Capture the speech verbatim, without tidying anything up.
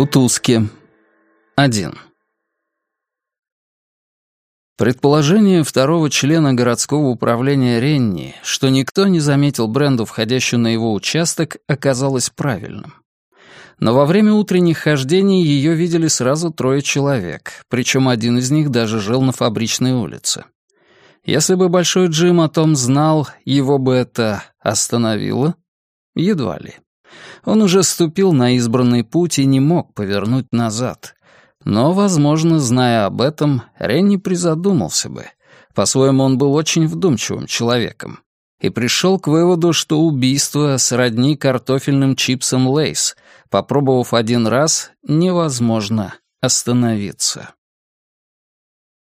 Кутузки. Один. Предположение второго члена городского управления Ренни, что никто не заметил Бренду, входящую на его участок, оказалось правильным. Но во время утренних хождений ее видели сразу трое человек, причем один из них даже жил на Фабричной улице. Если бы Большой Джим о том знал, его бы это остановило? Едва ли. Он уже ступил на избранный путь и не мог повернуть назад. Но, возможно, зная об этом, Ренни призадумался бы. По-своему, он был очень вдумчивым человеком. И пришел к выводу, что убийство сродни картофельным чипсам Лейс. Попробовав один раз, невозможно остановиться.